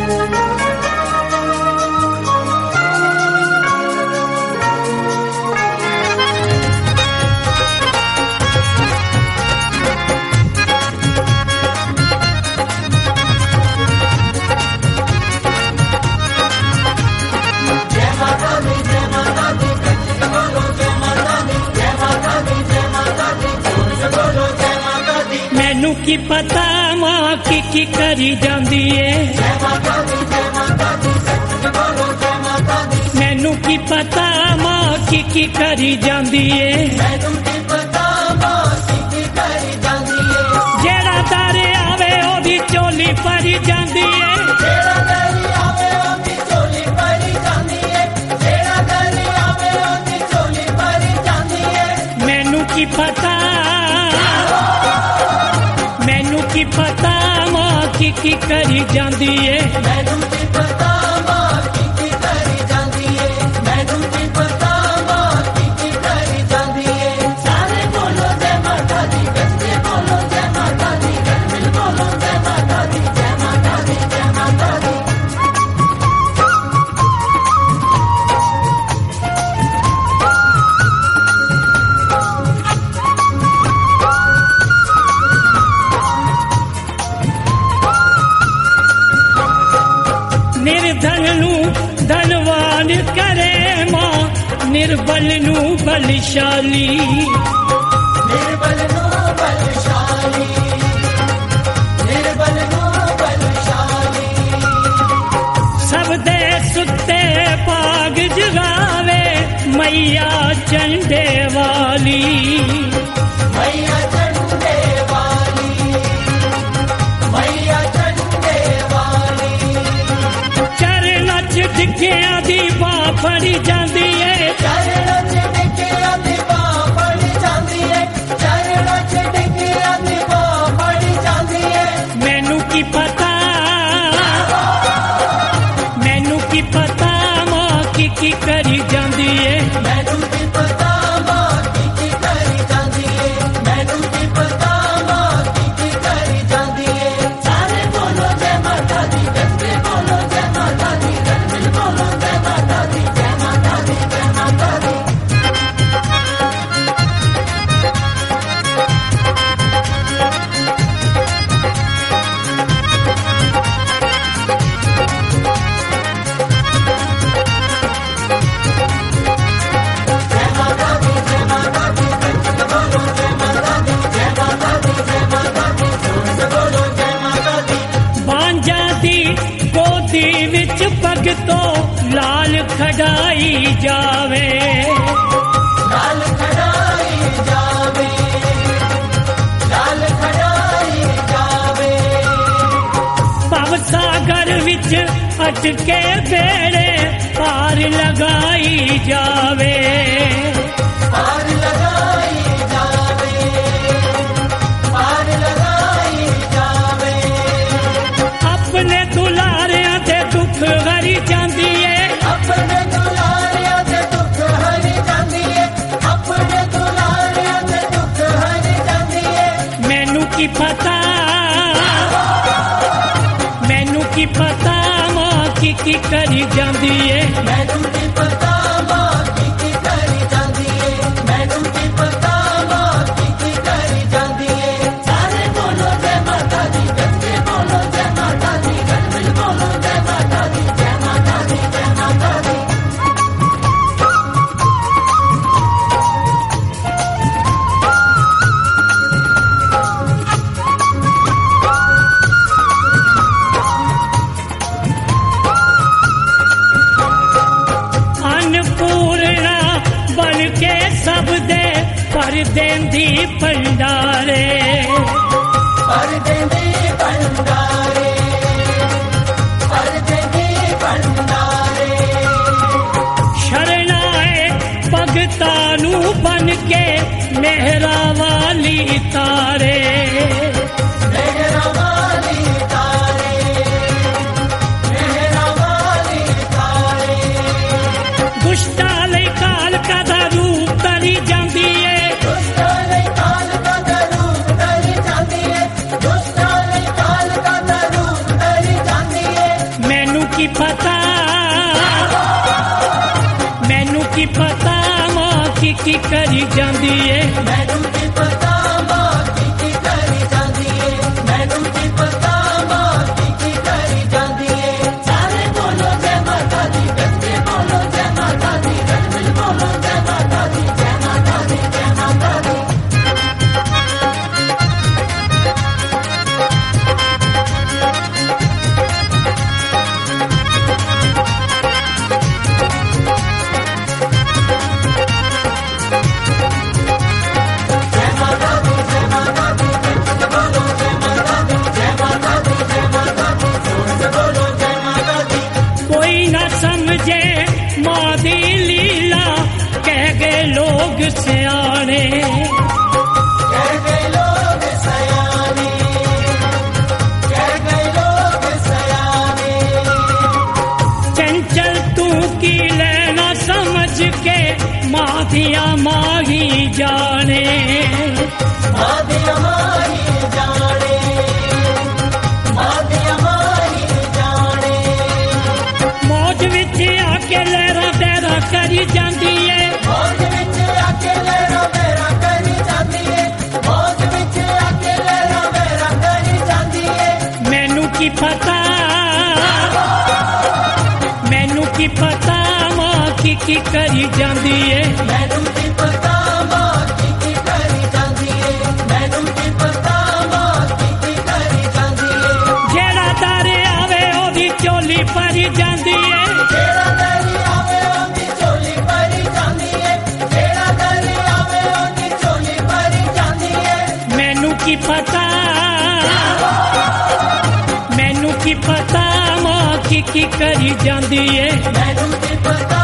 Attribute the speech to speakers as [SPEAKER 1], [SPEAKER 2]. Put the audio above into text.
[SPEAKER 1] मैनू की पता मां की करी जांदी है, मैनू की पता मां की करी जांदी है, जेड़ा दर आवे ओदी चोली भरी जांदी है, मैनू की पता मां की करी जांदी है,
[SPEAKER 2] मैनू की पता मां की करी जांदी है, मैनू की पता मां की करी जांदी है। सारे बोलो जय माता दी, बच्चे बोलो जय माता दी, घर मिल बोलो जय माता दी, जय माता दी, जय माता दी।
[SPEAKER 1] निर्धन नू धनवान करे मां, निर्बल नू बलशाली,
[SPEAKER 2] निर्बल नू बलशाली, निर्बल नू बलशाली।
[SPEAKER 1] सब दे सुते पाग जगावे मैया चंडे वाली,
[SPEAKER 2] मैया चंडे वाली, मैया चंडे वाली।
[SPEAKER 1] चरणा च डिग्गिया दी बां फड़ी जांदी है,
[SPEAKER 2] चरणा च डिग्गिया दी बां फड़ी जांदी है, चरणा च डिग्गिया दी बां फड़ी जांदी है।
[SPEAKER 1] मैनू की पता मां की करी जांदी है,
[SPEAKER 2] मैनू की पता मां की करी जांदी है, मैनू की पता मां की करी जांदी है। सारे बोलो जय माता दी, बच्चे बोलो जय माता दी, घर मिल बोलो जय माता दी, जय माता दी, जय माता दी।
[SPEAKER 1] बांझा दी गोदी विच भगतो लाल खड़ाई जावे,
[SPEAKER 2] लाल खड़ाई जावे, लाल खड़ाई जावे।
[SPEAKER 1] भव सागर विच अटके बेड़े पार लगाई जावे,
[SPEAKER 2] पार लगाई जावे, पार लगाई जावे।
[SPEAKER 1] अपने दुलारियां ते दुख हरी जांदी है,
[SPEAKER 2] अपने दुलारियां ते दुख हरी जांदी है, अपने दुलारियां ते दुख हरी जांदी है।
[SPEAKER 1] मैनू की पता मां की करी जांदी है,
[SPEAKER 2] मैनू की पता मां की करी जांदी है, मैनू की पता मां की करी जांदी है। सारे बोलो जय माता दी, बच्चे बोलो जय माता दी, घर मिल बोलो जय माता दी, जय माता दी, जय माता दी।
[SPEAKER 1] करी जांदी है।
[SPEAKER 2] मैनू की पता मां की करी जांदी है। मैनू की पता मां की करी जांदी है। सारे बोलो जय माता दी, गंदे बोलो जय माता दी, रजमिल बोलो जय माता दी, जय माता दी, जय माता दी।
[SPEAKER 1] समझे मां दी लीला, कह गए लोग सियाने।
[SPEAKER 2] कह गए लोग सयाने, कह गए लोग सयाने।
[SPEAKER 1] चंचल तू की लेना समझ के, मां दिया माही जाने।
[SPEAKER 2] मां दिया माही जाने, मां दिया माही जाने।
[SPEAKER 1] मौज विच आके लहरा तेरा करी जांदी है।
[SPEAKER 2] मौज विच आके लहरा मेरा करी जांदी है। मौज विच आके लहरा मेरा करी जांदी है।
[SPEAKER 1] मैनू की पता, मैनू की पता मां की करी जांदी है।
[SPEAKER 2] मैनू की पता मां की करी जांदी है। मैनू की पता मां की करी जांदी है।
[SPEAKER 1] जेड़ा दर आवे ओदी चोली भरी जांदी है।
[SPEAKER 2] जेड़ा दर आवे ओदी चोली भरी जांदी है। जेड़ा दर आवे ओदी चोली भरी जांदी है।
[SPEAKER 1] मैनू की पता, मैनू की पता मां की करी जांदी है।
[SPEAKER 2] मैनू की पता